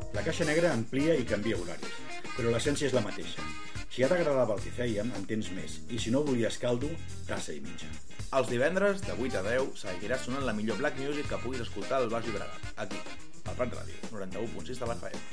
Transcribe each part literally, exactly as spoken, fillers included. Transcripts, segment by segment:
La caixa negra amplia i canvia horaris, però l'essència és la mateixa. Si ja t'agradava el que fèiem, en tens més, i si no volies caldo, tassa i mitja. Els divendres, de vuit a deu, seguirà sonant la millor black music que puguis escoltar al Baix Llobregat, aquí, al Prat Ràdio, noranta-u punt sis de la F M.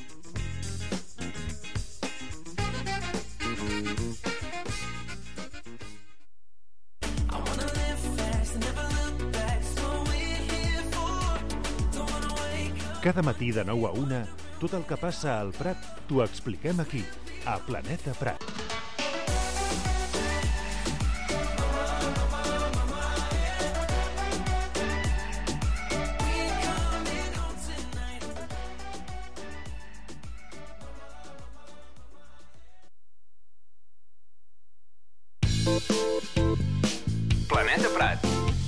Cada matí de nou a una, tot el que passa al Prat t'ho expliquem aquí, a Planeta Prat. Planeta Prat.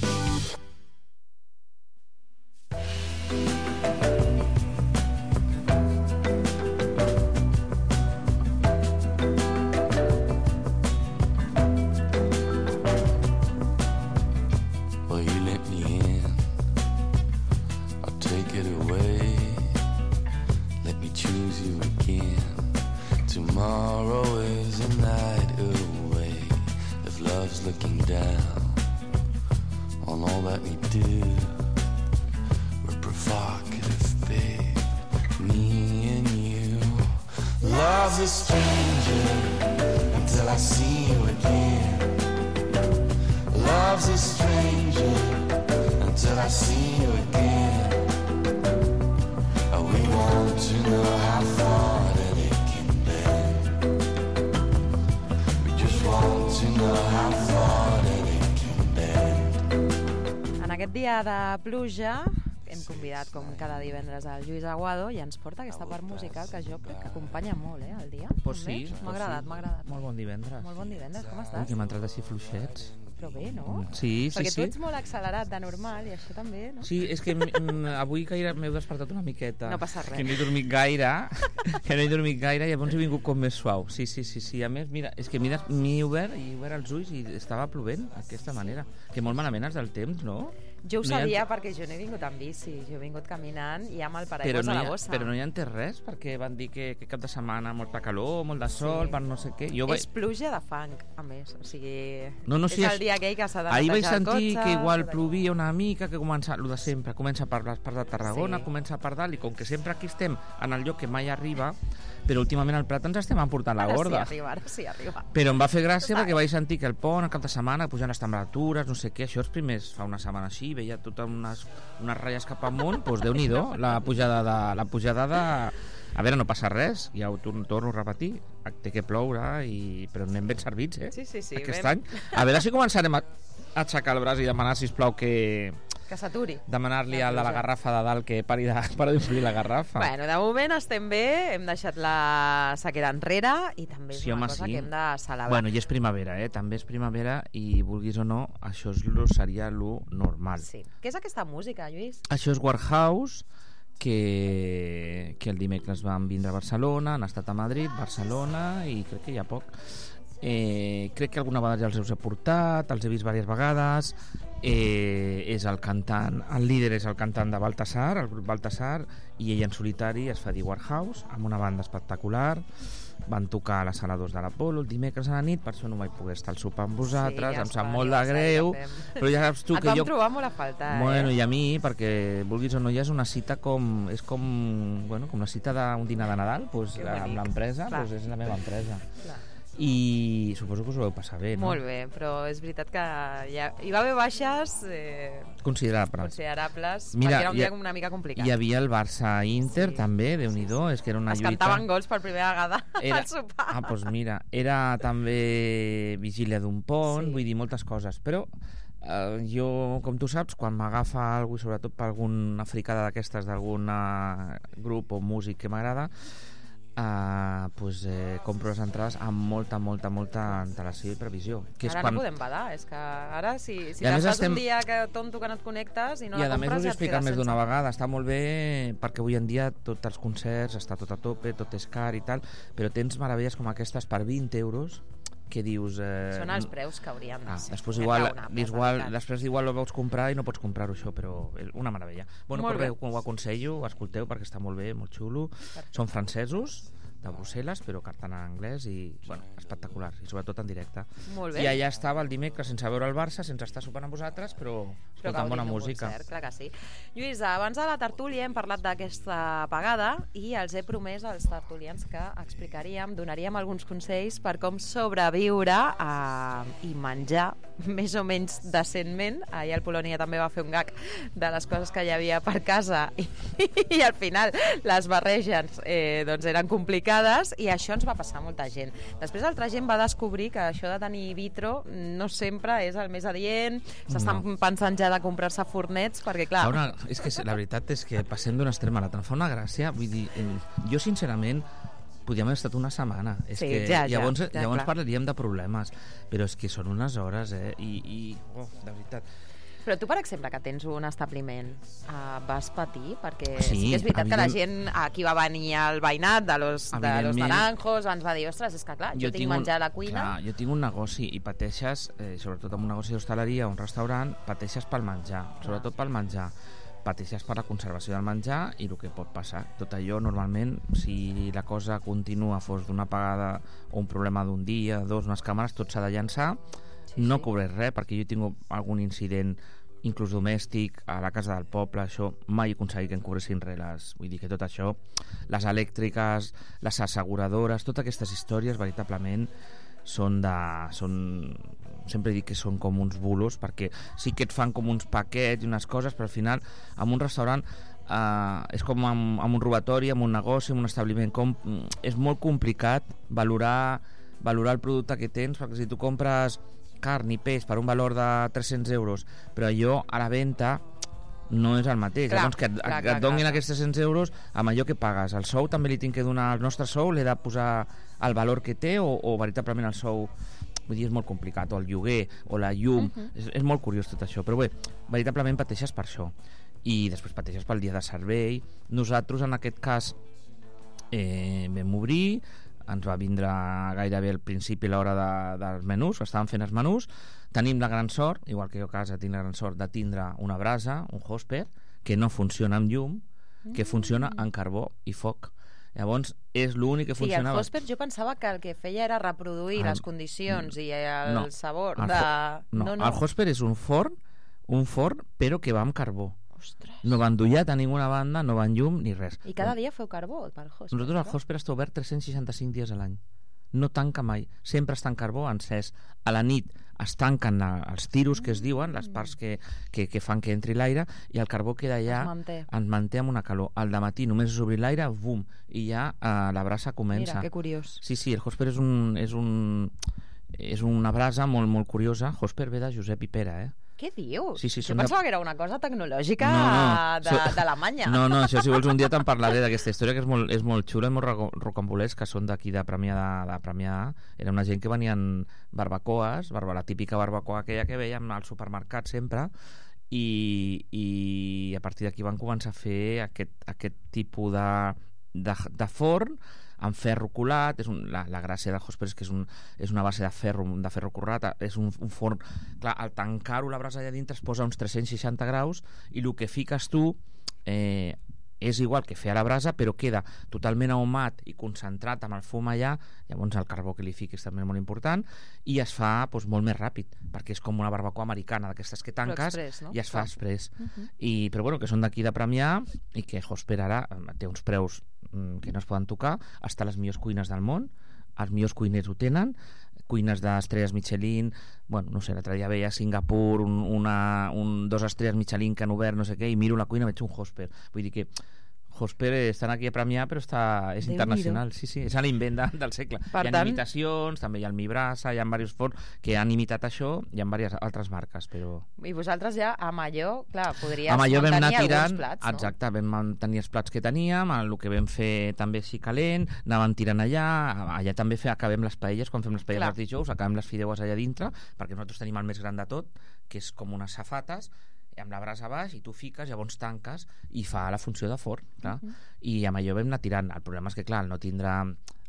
De pluja hem convidat com cada divendres al Lluís Aguado i ens porta aquesta part musical que jo crec que acompanya molt, eh, el dia. Pues sí. M'ha agradat, m'ha agradat. Molt bon divendres. Molt bon divendres, com estàs? Ui, que m'ha entrat així fluixets. Però bé, no? Sí, sí, Perquè sí. tu ets molt accelerat de normal i això també, no? Sí, és que m- avui gaire m'heu despertat una miqueta. No passa res. Que no he dormit gaire, que no he dormit gaire i llavors he vingut com més suau. Sí, sí, sí, sí. A més, mira, és que mira, m'he obert i he obert els ulls i estava plovent d'aquesta manera. Que molt malament els del temps, no? Jo ho No hi ha- sabia perquè jo no he vingut amb bici, jo he vingut caminant i amb el Però paraigües no, a hi la ha, bossa. però no hi ha entès res, perquè van dir que, que cap de setmana molta calor, molt de sol, Sí. per no sé què. Jo És pluja de fang, a més, o sigui... No, no, sí, és és- el dia aquell que s'ha de Ahir vaig netejar el sentir cotxe, que igual tot allò. plovia una mica, que comença, el de sempre, comença per les parts de Tarragona, Sí. comença per dalt, i com que sempre aquí estem en el lloc que mai arriba, però últimament al Prat ens estem emportant la Ara gorda. sí arriba, ara sí arriba. Però em va fer gràcia Total. perquè vaig sentir que el pont, el cap de setmana, pujan les temperatures, no sé què, això els primers, fa una setmana així, veia totes unes, unes ratlles cap amunt, doncs Déu-n'hi-do, la pujada de... La pujada de... A veure, no passa res, ja ho torno, torno a repetir, té que ploure, i... però anem ben servits, eh? Sí, sí, sí. Aquest ben... any. A veure si començarem a aixecar el braç i demanar, sisplau, que... Que s'aturi. Demanar-li al de la garrafa de dalt que pari de, pari d'omplir la garrafa. Bueno, de moment estem bé, hem deixat la sequera enrere i també és Sí, una home, cosa sí. que hem de celebrar. Bueno, i és primavera, eh? També és primavera i, vulguis o no, això és lo, seria lo normal. Sí. Què és aquesta música, Lluís? Això és Warhouse, que, que el dimecres van vindre a Barcelona, han estat a Madrid, Barcelona i crec que hi ha poc. Eh, crec que alguna vegada ja els he portat, els he vist diverses vegades. Eh, és el cantant, el líder és el cantant de Baltasar, el grup Baltasar, i ell en solitari es fa dir Warhouse, amb una banda espectacular. Van tocar a la sala dos de l'Apolo el dimecres a la nit, per això no vaig poder estar al sopar amb vosaltres, ja em està, sap molt de aniversari greu, que fem. però ja saps tu Et que vam jo... trobar molt a faltar, Bueno, eh? i a mi, perquè vulguis o no, ja és una cita com... És com, bueno, com la cita d'un dinar de Nadal, doncs, Que amb bonic. l'empresa, Clar. doncs és la meva empresa. Clar. I suposo que us ho vau passar bé, no? Molt bé, però és veritat que hi, ha, hi va haver baixes eh, Considerables. considerables, Mira, perquè era un hi ha- dia una mica complicat. Hi havia el Barça-Inter, Sí. també, Déu-n'hi-do, és que era una Es lluita... cantaven gols per primera vegada Era... al sopar. Ah, doncs mira, era també vigília d'un pont, Sí. vull dir, moltes coses, però eh, jo, com tu saps, quan m'agafa alguna, i sobretot per alguna fricada d'aquestes d'algun grup o músic que m'agrada, Uh, pues, eh, compro les entrades amb molta, molta, molta antelació i previsió. Que és Ara quan... no podem badar, és que ara si, si I a més t'estàs estem- un dia que tonto que no et connectes i no I la a més us compres he ja et explicat quedes més d'una sense. vegada, està molt bé perquè avui en dia tots els concerts està tot a tope, tot és car i tal, però tens meravelles com aquestes per vint euros que dius... Eh, Són els preus que haurien de ah, ser. després igual, igual, veritat. després igual ho veus comprar i no pots comprar-ho això, però una meravella. Bueno, Molt però bé. bé, ho aconsello, escolteu perquè està molt bé, molt xulo. Són francesos, de Brussel·les, però cantant en anglès i, bueno, espectacular, i sobretot en directe. Molt bé. I allà estava el dimecres sense veure el Barça, sense estar sopant amb vosaltres, però escoltant bona música. Concert, clar que sí. Lluïsa, abans de la tertúlia hem parlat d'aquesta pagada i els he promès als tertulians que explicaríem, donaríem alguns consells per com sobreviure a... i menjar més o menys decentment. Ahir el Polònia també va fer un gag de les coses que hi havia per casa i, i al final les barreges eh, doncs eren complicades i això ens va passar a molta gent. Després altra gent va descobrir que això de tenir vitro no sempre és el més adient, s'estan no. pensant ja de comprar-se fornets perquè clar... Una, és que la veritat és que passem d'un extrem a l'altre, em fa una gràcia, vull dir, jo sincerament podríem haver estat una setmana. És sí, que ja, ja, llavors ja, llavors clar. parlaríem de problemes, però és que són unes hores, eh? I, i oh, de veritat... Però tu, per exemple, que tens un establiment, uh, vas patir? Perquè sí, sí que és veritat evident... que la gent, aquí va venir el veïnat de los, de los naranjos, ens va dir, ostres, és que clar, jo, jo tinc, tinc menjar un, a la cuina... Clar, jo tinc un negoci i pateixes, eh, sobretot amb un negoci d'hostaleria o un restaurant, pateixes pel menjar, sobretot pel menjar. Pateixes per la conservació del menjar i el que pot passar. Tot allò, normalment, si la cosa continua, fos d'una pagada o un problema d'un dia, dos, unes càmeres, tot s'ha de llançar. Sí, no sí. cobreix res, perquè jo tinc algun incident inclús domèstic a la casa del poble, això mai he aconseguit que em cobressin res. Les, vull dir que tot això, les elèctriques, les asseguradores, totes aquestes històries veritablement són de... Són, sempre dic que són com uns bulos, perquè sí que et fan com uns paquets i unes coses, però al final en un restaurant eh, és com amb, amb un robatori, amb un negoci, amb un establiment, com, és molt complicat valorar, valorar el producte que tens, perquè si tu compres carn i peix per un valor de tres-cents euros, però allò a la venda no és el mateix. Clar, Llavors que et, clar, que et clar, donin clar. aquests tres-cents euros amb allò que pagues. El sou també li tinc que donar, el nostre sou l'he de posar el valor que té o, o veritablement el sou, vull dir, és molt complicat, o el lloguer o la llum, uh-huh. és, és molt curiós tot això, però bé, veritablement pateixes per això i després pateixes pel dia de servei. Nosaltres en aquest cas eh, vam obrir, ens va vindre gairebé al principi l'hora de, dels menús, estàvem fent els menús. Tenim la gran sort, igual que jo a casa tinc la gran sort de tindre una brasa, un hosper, que no funciona amb llum, que funciona en carbó i foc. Llavors és l'únic que sí, funcionava. El hosper jo pensava que el que feia era reproduir el, les condicions i el no, sabor el, de... no, no, el hosper és un forn, un forn però que va amb carbó. Ostres. No va endollat a ninguna banda, no va en llum ni res. I cada dia feu carbó per hosper? Nosaltres el hosper està obert tres-cents seixanta-cinc dies a l'any. No tanca mai, sempre està en carbó encès. A la nit es tanquen els tiros que es diuen, les parts que, que, que fan que entri l'aire, i el carbó queda allà, es manté. ens manté amb una calor. Al dematí només és obrir l'aire, bum, i ja eh, la brasa comença. Mira, que curiós. Sí, sí, el hosper és un, és un és una brasa molt, molt curiosa. Hosper ve de Josep i Pere, eh? Què dius? Sí, sí, jo pensava de... que era una cosa tecnològica no, no. de, so... d'Alemanya. No, no, això si vols un dia te'n parlaré d'aquesta història, que és molt, és molt xula i molt rocambolesca, que són d'aquí de Premià de, de Premià. Era una gent que venien barbacoes, barba, la típica barbacoa aquella que veiem al supermercat sempre, i, i a partir d'aquí van començar a fer aquest, aquest tipus de, de, de forn amb ferro colat. És un, la, la gràcia del hosper és que és, un, és una base de ferro, de ferro colat, és un, un forn, clar, al tancar-ho la brasa allà dintre es posa a uns tres-cents seixanta graus i el que fiques tu eh, és igual que fer a la brasa, però queda totalment ahumat i concentrat amb el fum allà. Llavors el carbó que li fiquis també és molt important i es fa doncs, molt més ràpid, perquè és com una barbacoa americana d'aquestes que tanques express, no? I es fa express. Uh-huh. I, però bueno, que són d'aquí de Premià i que Hosper ara té uns preus que no es poden tocar, està a les millors cuines del món, els millors cuiners ho tenen, cuines d'estrelles Michelin, bueno, no sé, l'altre dia veia a Singapur un, una, un, dos estrelles Michelin que han obert no sé què, i miro la cuina i veig un Hosper. Vull dir que Hosper estan aquí a Premià, però està, és Déu internacional. Sí, sí, és l'invent de, del segle. Per hi ha tant... imitacions, també hi ha el Mi Brasa, hi ha diversos forns que han imitat això, hi ha diverses altres marques, però... I vosaltres ja, amb allò, clar, podries amb allò mantenir vam anar tirant, alguns plats, no? Exacte, vam mantenir els plats que teníem, el que vam fer també així calent, anàvem tirant allà, allà també fe, acabem les paelles, quan fem les paelles els dijous, acabem les fideues allà dintre, perquè nosaltres tenim el més gran de tot, que és com unes safates, amb la brasa a baix i tu fiques, llavors tanques i fa la funció de forn, clar. Uh-huh. I amb allò vam anar tirant. El problema és que, clar, al no tindre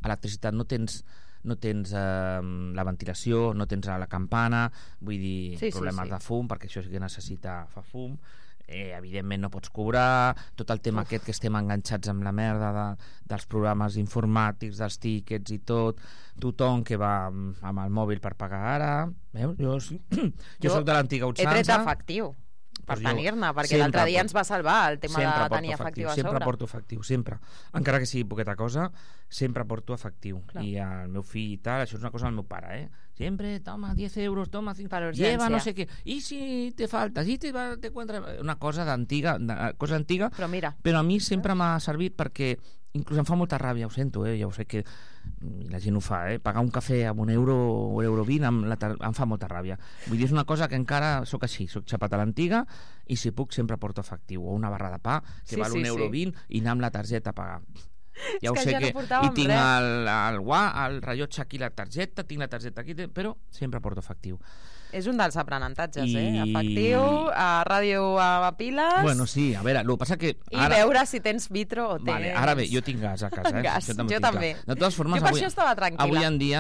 electricitat, no tens no tens eh, la ventilació, no tens la campana, vull dir, sí, problemes sí, sí. de fum, perquè això sí que necessita fa fum, eh, evidentment no pots cobrar, tot el tema Uf. aquest que estem enganxats amb la merda de, dels programes informàtics, dels tíquets i tot, tothom que va amb, amb el mòbil per pagar ara, veus? Jo, jo, jo soc de l'antiga usança. He tret efectiu per pues tenir-ne, perquè l'altre dia ens va salvar el tema de tenir efectiu a sobre. Sempre porto efectiu, sempre. Encara que sigui poqueta cosa, sempre porto efectiu. Clar. I el meu fill i tal, això és una cosa del meu pare, eh? Sempre, toma, diez euros, toma, cinco, lleva no sé què. I si te falta, si te, va, te encuentra... Una cosa d'antiga, de, cosa antiga, però, mira, però a mi sempre m'ha servit perquè inclús em fa molta ràbia, ho sento, eh? Ja ho sé que la gent ho fa, eh? Pagar un cafè amb un euro o un euro vint em, la, em fa molta ràbia. Vull dir, és una cosa que encara sóc així, sóc xapat a l'antiga i si puc sempre porto efectiu, o una barra de pa que sí, val sí, un euro sí. vint i anar amb la targeta a pagar. Ja ho que sé ja que... No I tinc res. el, el, el rellotge aquí, la targeta, tinc la targeta aquí, però sempre porto efectiu. És un dels aprenentatges, I... eh? Efectiu, a ràdio a piles... Bueno, sí, a veure, el que passa que... Ara... I veure si tens vitro o tens... Vale, ara bé, jo tinc gas a casa, eh? Gas, jo també. jo també. De totes formes, jo per avui, això estava tranquil·la. Avui en dia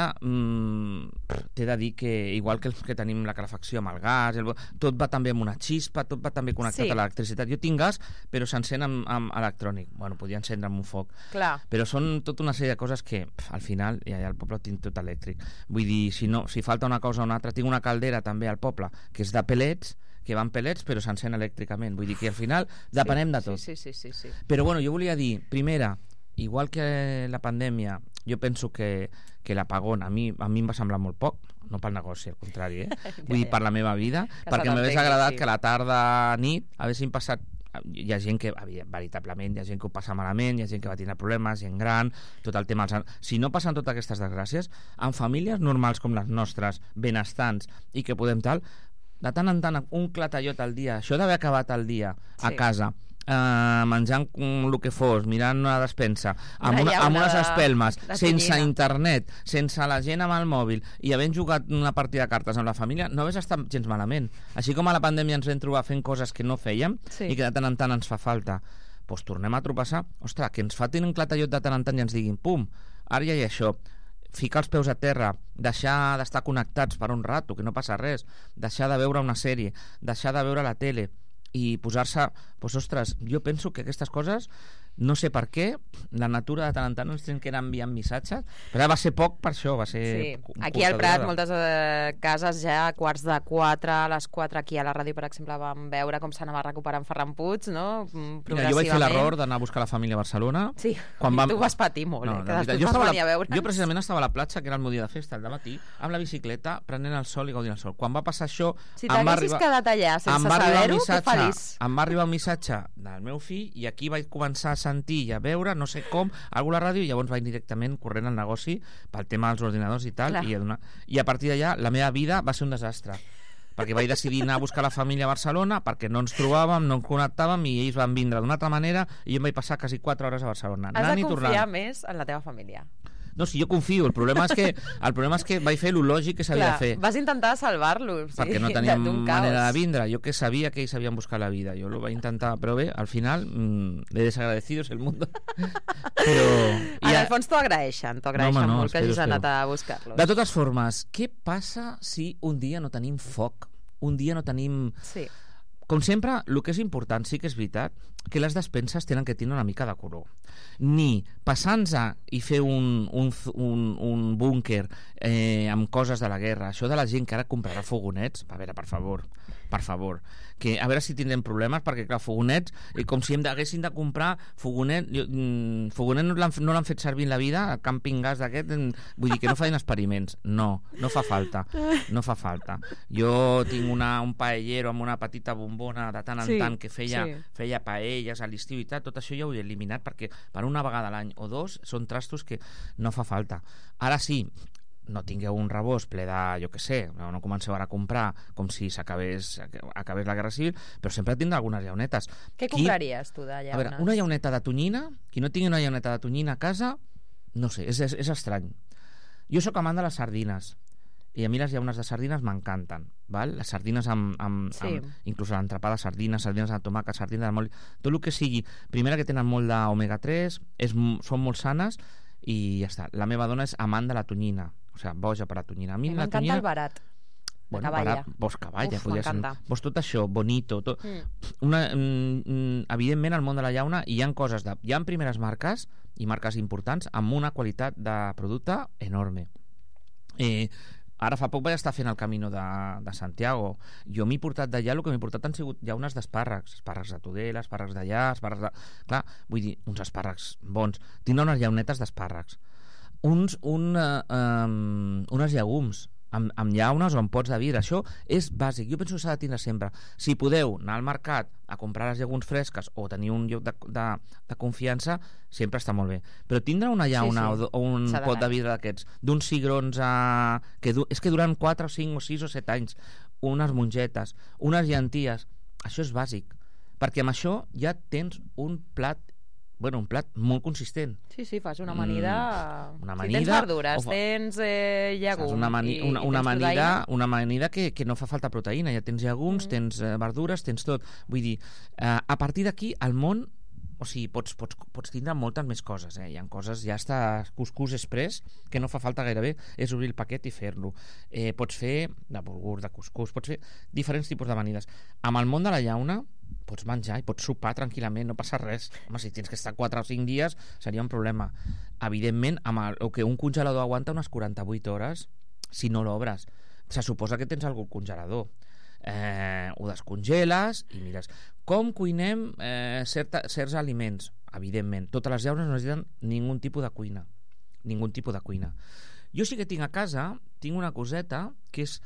mmm, t'he de dir que, igual que, que tenim la calefacció amb el gas, el, tot va també amb una xispa, tot va també connectat sí. a l'electricitat. Jo tinc gas, però s'encén amb, amb electrònic. Bueno, podia encendre amb un foc. Clar. Però són tota una sèrie de coses que, pf, al final, ja, ja al poble tinc tot elèctric. Vull dir, si, no, si falta una cosa o una altra, tinc una caldera també al poble, que és de pellets, que van pellets però s'encén elèctricament, vull dir que al final depenem sí, de tot. Sí, sí, sí, sí, sí. Però bueno, jo volia dir, primera, igual que la pandèmia, jo penso que, que l'apagón a mi, a mi em va semblar molt poc, no pel negoci, al contrari, eh? ja, vull dir, ja. per la meva vida, que perquè m'hagués agradat sí. que la tarda nit haguessin passat. Hi ha gent que, veritablement, hi ha gent que ho passa malament, hi ha gent que va tenir problemes, gent gran, tot el tema... Si no passen totes aquestes desgràcies, en famílies normals com les nostres, benestants, i que podem tal, de tant en tant un clatallot al dia, això d'haver acabat el dia a sí. casa, eh, menjant el que fos, mirant una despensa, amb, una, amb unes espelmes, de, de sense internet, sense la gent amb el mòbil i havent jugat una partida de cartes amb la família, no hagués estat gens malament. Així com a la pandèmia ens vam trobar fent coses que no fèiem sí. i que de tant en tant ens fa falta, doncs tornem a trobar-se, ostres, que ens fa tenir un clatallot de tant en tant i ens diguin, pum, ara ja hi ha això, ficar els peus a terra, deixar d'estar connectats per un rato, que no passa res, deixar de veure una sèrie, deixar de veure la tele i posar-se, doncs ostres, jo penso que aquestes coses, no sé per què, la natura de tant en tant ens tenen que anar enviant missatges, però va ser poc per això, va ser... Sí. Aquí al Prat, moltes eh, cases ja a quarts de quatre, a les quatre aquí a la ràdio, per exemple, vam veure com s'anava recuperant Ferran Puig, no? Progressivament. Mira, jo vaig fer l'error d'anar a buscar la família a Barcelona. Sí, quan vam... tu vas patir molt, no, eh? Que després jo, vas la... venir a veure. Jo precisament estava a la platja, que era el meu dia de festa, al dematí, amb la bicicleta, prenent el sol i gaudint el sol. Quan va passar això... Si t'haguessis arribar... quedat allà sense saber-ho, que feliç. Em va arribar un missatge del meu fill i aquí vaig començar a sentir i a veure, no sé com, algú a la ràdio, i llavors vaig directament corrent al negoci pel tema dels ordinadors i tal, i a, donar... i a partir d'allà la meva vida va ser un desastre, perquè vaig decidir anar a buscar la família a Barcelona perquè no ens trobàvem, no ens connectàvem i ells van vindre d'una altra manera i jo em vaig passar quasi quatre hores a Barcelona. Has de confiar més en la teva família. No, si jo confio, el problema és que el problema és que vaig fer lo lògic que s'havia de fer. Vas intentar salvar-lo, sí, perquè no teníem manera de vindre. Jo que sabia que ells havien buscat la vida. Jo ho vaig intentar, però bé, al final mmm, de desagradecidos el mundo. Però... En el fons t'ho agraeixen, t'ho agraeixen no, no, molt que hagis anat a buscar-los. De totes formes, què passa si un dia no tenim foc? Un dia no tenim... Sí. Com sempre, el que és important, sí que és veritat, que les despenses tenen que tenir una mica de color. Ni passar-nos i fer un, un, un, un búnquer eh, amb coses de la guerra. Això de la gent que ara comprarà fogonets, a veure, per favor, per favor, que a veure si tindrem problemes, perquè clar, fogonets, eh, com si hem haguéssim de comprar fogonet, jo, mm, fogonet no l'han no l'han fet servir en la vida, a camping gas d'aquest, vull dir que no facin experiments. No, no fa falta, no fa falta. Jo tinc una, un paellero amb una petita bombona de tant en sí, tant que feia, sí. feia paelles a l'estiu i tal, tot això ja ho he eliminat perquè per una vegada a l'any o dos són trastos que no fa falta. Ara sí, no tingueu un rebost ple de, jo què sé, no comenceu ara a comprar com si s'acabés acabés la Guerra Civil, però sempre tindrà algunes llaunetes. Què compraries tu de llaunes? A veure, una llauneta de tonyina, qui no tingui una llauneta de tonyina a casa, no sé, és, és, és estrany. Jo sóc amant de les sardines, i a mi les llaunes de sardines m'encanten, val? Les sardines amb, amb, sí. amb inclús l'entrepà de sardines, sardines de tomàquet, sardines de molt... Tot el que sigui, primera que tenen molt d'omega tres, és, són molt sanes i ja està. La meva dona és amant de la tonyina, o sigui, boja per la tonyina. A mi la M'encanta tonyina... el barat. Bueno, caballa. barat, vos caballa, Uf, podria ser... m'encanta. Vos tot això, bonito, tot... Mm. Una, mm, evidentment, al món de la llauna hi ha coses de... Hi ha primeres marques i marques importants amb una qualitat de producte enorme. Eh, ara fa poc vaig estar fent el Camino de, de Santiago. Jo m'he portat d'allà, el que m'he portat han sigut llaunes d'espàrrecs, espàrrecs de Tudela, espàrrecs d'allà, espàrrecs de... Clar, vull dir, uns espàrrecs bons. Tindrà unes llaunetes d'espàrrecs. Uns, un, uh, um, unes llegums amb, amb llaunes o amb pots de vidre. Això és bàsic, jo penso que s'ha de tindre sempre. Si podeu anar al mercat a comprar les llegums fresques o tenir un lloc de, de, de confiança, sempre està molt bé, però tindre una llauna Sí, sí. o, o un S'ha pot de d'anar. vidre d'aquests, d'uns cigrons a... que du... és que duran quatre o cinc o sis o set anys, unes mongetes, unes llenties, això és bàsic, perquè amb això ja tens un plat bueno, un plat molt consistent. Sí, sí, fas una amanida... Mm, una Si amanida, tens verdures, o fa- tens eh, llegum Saps? Una, mani, i, una, i una, tens amanida, proteïna. una amanida que, que no fa falta proteïna, ja tens llegums, mm. tens eh, verdures, tens tot. Vull dir, eh, a partir d'aquí el món, o sigui, pots, pots, pots tindre moltes més coses, eh? Hi ha coses, ja està cuscús express, que no fa falta gairebé, és obrir el paquet i fer-lo. Eh, pots fer de bulgur, de cuscús, pots fer diferents tipus d'amanides. Amb el món de la llauna pots menjar i pots sopar tranquil·lament, no passa res. Home, si tens que estar quatre o cinc dies seria un problema. Evidentment, amb el, el que un congelador aguanta unes quaranta-vuit hores, si no l'obres. Se suposa que tens algun congelador. Eh, ho descongeles i mires com cuinem eh, certa, certs aliments. Evidentment, totes les llaunes no necessiten ningú tipus de cuina. Ningú tipus de cuina. Jo sí que tinc a casa, tinc una coseta que és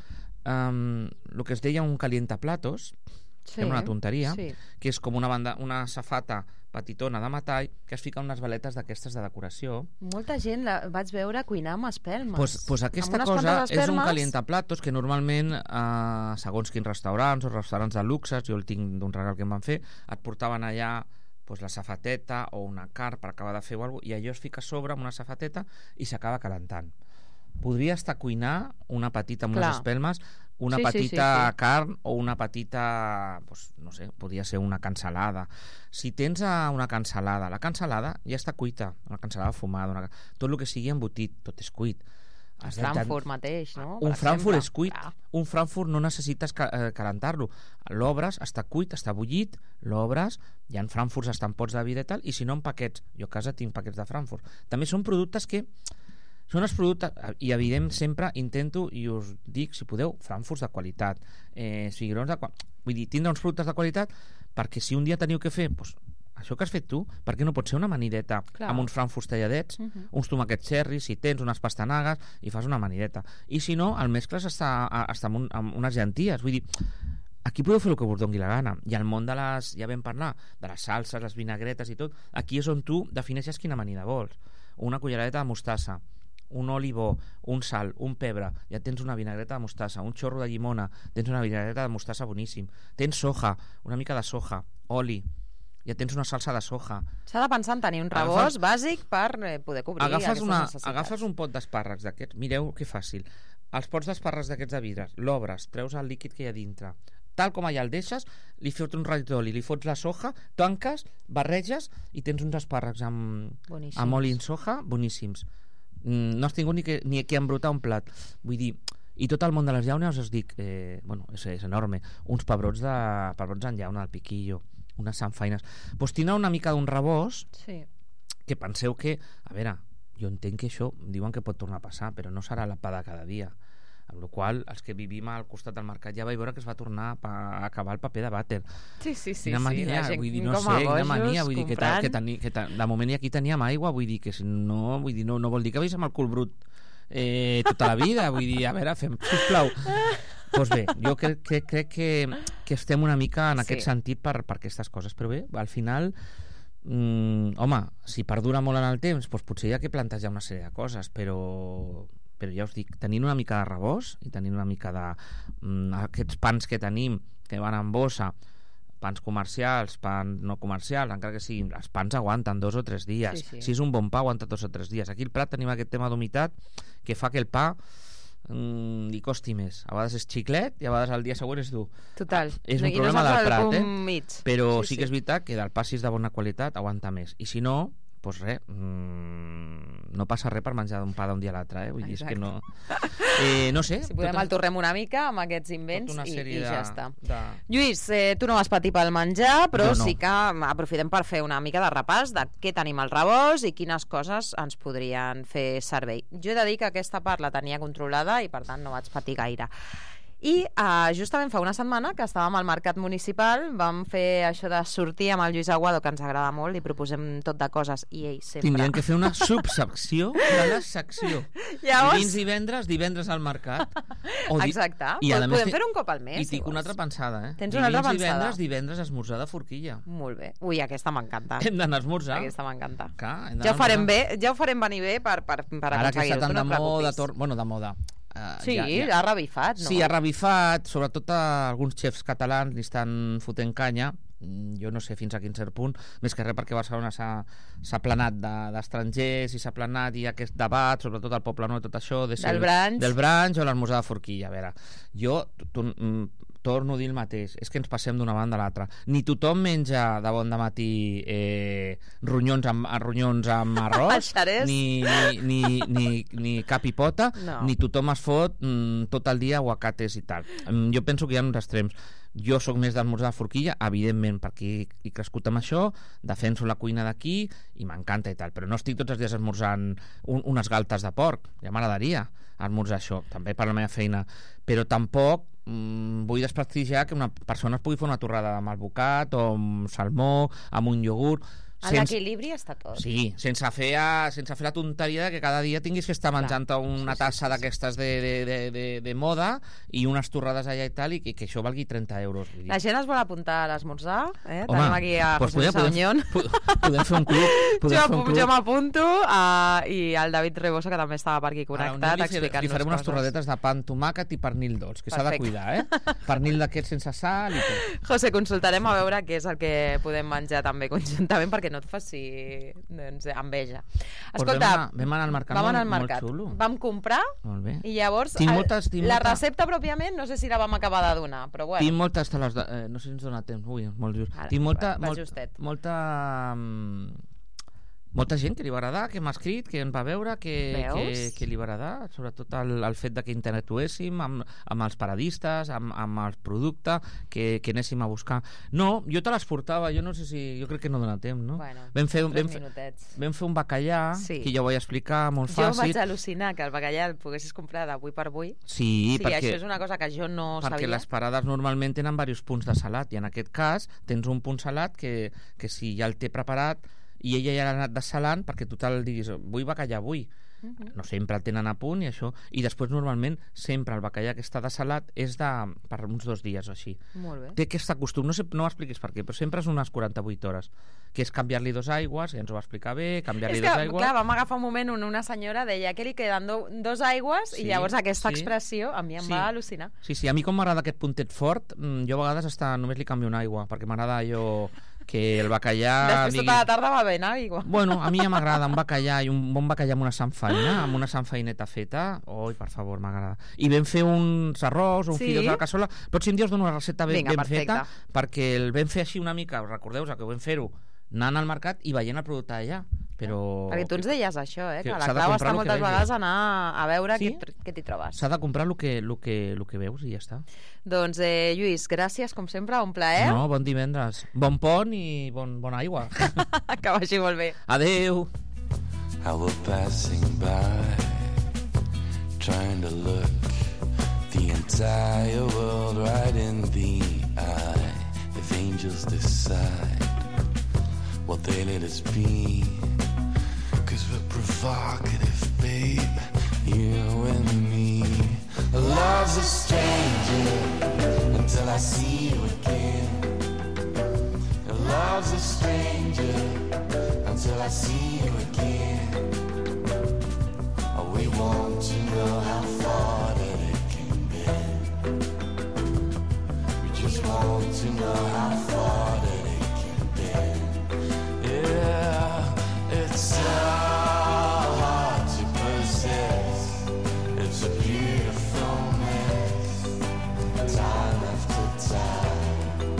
um, el que es deia un calientaplatos, Sí, que és una tonteria, sí. que és com una, banda, una safata petitona de metall que es fica unes veletes d'aquestes de decoració. Molta gent la vaig veure cuinar amb espelmes. Pues, pues aquesta Amb unes cosa quantes és un espelmes. calientaplatos que normalment, eh, segons quins restaurants o restaurants de luxes, jo el tinc d'un regal que em van fer, et portaven allà pues, la safateta o una carn per acabar de fer o alguna cosa, i allò es fica a sobre amb una safateta i s'acaba calentant. Podria estar a cuinar una petita amb Clar. unes espelmes, una Sí, sí, petita sí, sí. carn o una petita, pues, no sé, podria ser una cansalada. Si tens eh, una cansalada, la cansalada ja està cuita, una cansalada fumada, una... tot el que sigui embotit, tot és cuit. Has de- Frankfurt mateix, no? Un Per Frankfurt exemple. és cuit. Clar. Un Frankfurt no necessites ca eh, calentar-lo. L'obres, està cuit, està bullit, l'obres, hi ha Frankfurts estan pots de vida i tal, i si no en paquets. Jo a casa tinc paquets de Frankfurt. També són productes que són els productes, i evident sempre intento, i us dic, si podeu, Frankfurts de qualitat, eh, cigrons de qualitat, vull dir, tindre uns productes de qualitat, perquè si un dia teniu que fer, doncs, això que has fet tu, per què no pot ser una amanideta Clar. amb uns Frankfurts talladets, Uh -huh. uns tomàquets cherry, si tens unes pastanagues, i fas una amanideta. I si no, el mescles està, està amb, un, amb unes llenties, vull dir, aquí podeu fer el que us doni la gana. I al món de les, ja vam parlar, de les salses, les vinagretes i tot, aquí és on tu defineixes quina amanida vols. Una culleradeta de mostassa, un oli bo, un sal, un pebre, ja tens una vinagreta de mostassa, un xorro de llimona, tens una vinagreta de mostassa boníssim, tens soja, una mica de soja, oli, ja tens una salsa de soja. S'ha de pensar en tenir un Agafes- rebost bàsic per eh, poder cobrir Agafes, aquestes una, necessitats. agafes un pot d'espàrrecs d'aquests, mireu que fàcil, els pots d'espàrrecs d'aquests de vidre, l'obres, treus el líquid que hi ha dintre, tal com allà el deixes, li fots un raig d'oli, li fots la soja, tanques, barreges i tens uns espàrrecs amb, Boníssims. amb oli en soja boníssims. Mm, no has tingut ni que, ni que embrutar un plat. Vull dir, i tot el món de les llaunes us dic, eh, bueno, és, és enorme, uns pebrots, de, pebrots en llauna, del piquillo, unes sanfaines. Pues tindrà una mica d'un rebost Sí. que penseu que, a veure, jo entenc que això diuen que pot tornar a passar, però no serà la pa de cada dia. Amb la qual cosa, els que vivim al costat del mercat ja vaig veure que es va tornar a, pa, a acabar el paper de vàter. Sí, sí, sí. Quina sí. mania, La gent vull dir, no com sé, a quina bojos mania, vull dir que, ta, comprant. que, teni, que ta, de moment aquí teníem aigua, vull dir que si no, vull dir, no, no vol dir que veis amb el cul brut eh, tota la vida, vull dir, a veure, fem, sisplau. Doncs bé, jo crec, crec, crec que, que estem una mica en aquest Sí. sentit per, per aquestes coses, però bé, al final mm, home, si perdura molt en el temps, doncs potser hi ha que plantejar una sèrie de coses, però però ja us dic, tenint una mica de rebost i tenint una mica de mm, aquests pans que tenim, que van en bossa, pans comercials, pans no comercials, encara que siguin, els pans aguanten dos o tres dies. Sí, sí. Si és un bon pa, aguanta dos o tres dies. Aquí al Prat tenim aquest tema d'humitat que fa que el pa mm, li costi més. A vegades és xiclet i a vegades el dia següent és dur. Total. Ah, és un I no problema saps del el Prat, punt eh? mig. Però Sí, sí, que sí. és veritat que del pa, si és de bona qualitat, aguanta més. I si no, doncs res, mmm, no passa res per menjar d'un pa d'un dia a l'altre, eh? Vull dir, és que no... Eh, no sé... Si podem tota... el torrem una mica amb aquests invents i, i de, ja està. De... Lluís, eh, tu no vas patir pel menjar, però no. sí que aprofitem per fer una mica de repàs de què tenim al rebost i quines coses ens podrien fer servei. Jo he de dir que aquesta part la tenia controlada i per tant no vaig patir gaire. I uh, justament fa una setmana que estàvem al mercat municipal, vam fer això de sortir amb el Lluís Aguado, que ens agrada molt, i proposem tot de coses, i ell sempre... Tindrien que fer una subsecció de la secció. Llavors... Dilluns, divendres, divendres al mercat. O di... Exacte, I podem més, fer un cop al mes. I tinc una altra pensada, eh? Tens una altra Dilluns, pensada. divendres, divendres, esmorzar de forquilla. Molt bé. Ui, aquesta m'encanta. Hem d'anar a esmorzar. Aquesta m'encanta. Ja ho farem bé, ja ho farem venir bé per, per, per Ara que aconseguir-ho, està tan no de moda, tor... bueno, de moda. Uh, sí, ja, ja. ha revifat, no? Sí, ha revifat, sobretot a alguns xefs catalans li estan fotent canya, jo no sé fins a quin cert punt, més que res perquè Barcelona s'ha planat d'estrangers de, i s'ha planat i aquest debat, sobretot al Poble Nou i tot això, de ser del branch, del branch o l'esmorzar de forquilla. A veure, jo tu, torno a dir el mateix, és que ens passem d'una banda a l'altra. Ni tothom menja de bon dematí eh, ronyons, amb, ronyons amb arròs, ni, ni, ni, ni, ni cap i pota, no. Ni tothom es fot mm, tot el dia aguacates i tal. Jo penso que hi ha uns extrems. Jo sóc més d'esmorzar de forquilla, evidentment, perquè he crescut amb això, defenso la cuina d'aquí i m'encanta i tal, però no estic tots els dies esmorzant un, unes galtes de porc, ja m'agradaria esmorzar això, també per la meva feina, però tampoc mm, vull desprestigiar que una persona es pugui fer una torrada amb albocat o amb salmó, amb un iogurt. En l'equilibri està tot. Sí, sense fer, a, sense fer la tonteria de que cada dia tinguis que estar menjant una tassa d'aquestes de, de, de, de, de moda i unes torrades allà i tal, i que, que això valgui trenta euros. La gent es vol apuntar a l'esmorzar, eh? Home, tenim aquí a pues José Saunión. Podem, podem fer un club. Podem jo fer un club. jo m'apunto, uh, i el David Rebosa, que també estava per aquí connectat, explicant-nos coses. Li farem unes torradetes de pa amb tomàquet i pernil dolç, que s'ha de cuidar, eh? Pernil d'aquests sense sal i tot. José, consultarem a veure què és el que podem menjar també conjuntament, perquè no et faci doncs, enveja. Escolta, pues vam, anar, vam anar al mercat, vam anar al molt, mercat. molt xulo. Vam comprar i llavors tinc moltes, tinc la molta... recepta pròpiament no sé si la vam acabar de donar, però bueno. Tinc moltes teles de... Eh, no sé si ens dona temps. Ui, molt just. Ara, tinc molta, va, va molt, justet. molta molta gent que li va agradar, que m'ha escrit, que ens va veure, que, que, que li va agradar, sobretot el, el fet de que interactuéssim amb, amb els paradistes, amb, amb el producte, que, que anéssim a buscar. No, jo te les portava, jo no sé si... Jo crec que no dona temps, no? Bueno, vam, fer, vam, fer, vam fer un bacallà, sí. Que ja ho vaig explicar, molt jo fàcil. Jo vaig al·lucinar que el bacallà el poguessis comprar d'avui per avui. Sí, sí perquè... això és una cosa que jo no perquè sabia. Perquè les parades normalment tenen diversos punts de salat, i en aquest cas tens un punt salat que, que si ja el té preparat i ella ja l'ha anat dessalant perquè tu te'l diguis, vull bacallà avui. Uh-huh. No sempre el tenen a punt i això, i després normalment sempre el bacallà que està dessalat és de, per uns dos dies o així. Molt bé. Té aquest costum, no sé, no ho expliquis per què, però sempre és unes quaranta-vuit hores, que és canviar-li dos aigües, ja ens ho va explicar bé, canviar-li dos dos aigües. Clar, vam agafar un moment on una senyora deia que li queden do, dos aigües, sí, i llavors aquesta sí, expressió a mi em sí. va al·lucinar. Sí, sí, a mi com m'agrada aquest puntet fort, jo a vegades hasta només li canvio una aigua, perquè m'agrada allò que el bacallà... Després tota la tarda va bé, no? Igual. Bueno, a mi ja m'agrada un bacallà i un bon bacallà amb una samfaina, amb una samfaineta feta. Oi, per favor, m'agrada. I vam fer uns arròs, un sí. fideus a la cassola. Però si un dia us dono una recepta ben, Vinga, ben perfecte. feta, perquè el vam fer així una mica, recordeu-vos que ho vam fer-ho anant al mercat i veient el producte allà. Però... Perquè tu ens deies això, eh? Que, que la clau està moltes vegades anar a veure sí? què, què t'hi trobes. S'ha de comprar el que, el, que, el que veus i ja està. Doncs, eh, Lluís, gràcies, com sempre, un plaer. No, bon divendres. Bon pont i bon, bona aigua. Que vagi molt bé. Adeu. How we're passing by, trying to look the entire world right in the eye. If angels decide what they let us be, cause we're provocative, babe, you and me. Love's a stranger until I see you again. Love's a stranger until I see you again. We want to know how far that it can bend. We just want to know how far that it can bend. Yeah, it's so hard to possess. It's a beautiful mess, time after time.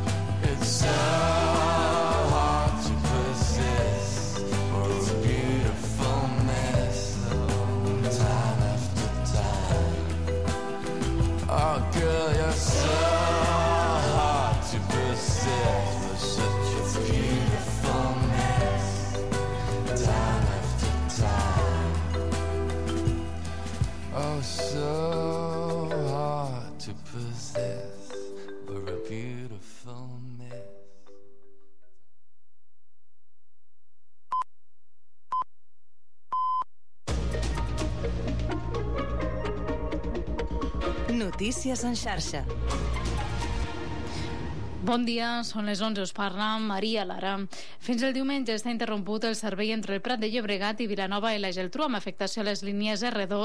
It's so hard to possess. It's a beautiful suppose this were a beautiful mess. Notícies en xarxa. Bon dia, són les onze, us parla Maria Lara. Fins el diumenge està interromput el servei entre el Prat de Llobregat i Vilanova i la Geltrú amb afectació a les línies erre dos,